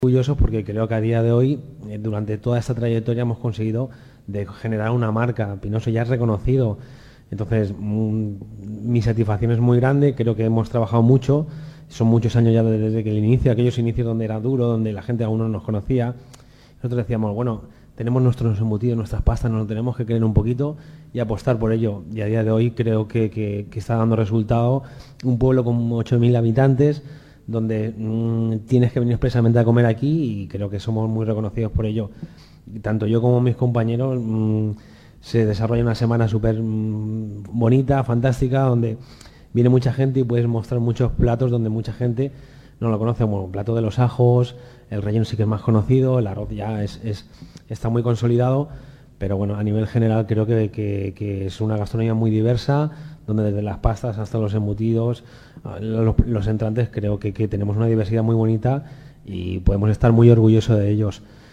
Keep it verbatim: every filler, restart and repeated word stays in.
Orgullosos porque creo que a día de hoy, eh, durante toda esta trayectoria, hemos conseguido de generar una marca. Pinoso ya es reconocido. Entonces, mm, mi satisfacción es muy grande. Creo que hemos trabajado mucho. Son muchos años ya desde que el inicio, aquellos inicios donde era duro, donde la gente aún no nos conocía. Nosotros decíamos, bueno, tenemos nuestros embutidos, nuestras pastas, nos lo tenemos que creer un poquito y apostar por ello. Y a día de hoy creo que, que, que está dando resultado. Un pueblo con ocho mil habitantes, donde mmm, tienes que venir expresamente a comer aquí y creo que somos muy reconocidos por ello. Tanto yo como mis compañeros mmm, se desarrolla una semana súper mmm, bonita, fantástica, donde viene mucha gente y puedes mostrar muchos platos donde mucha gente no lo conoce. Bueno, el plato de los ajos, el relleno sí que es más conocido, el arroz ya es, es está muy consolidado, pero bueno, a nivel general creo que, que, que es una gastronomía muy diversa, donde desde las pastas hasta los embutidos, los, los entrantes, creo que, que tenemos una diversidad muy bonita y podemos estar muy orgullosos de ellos.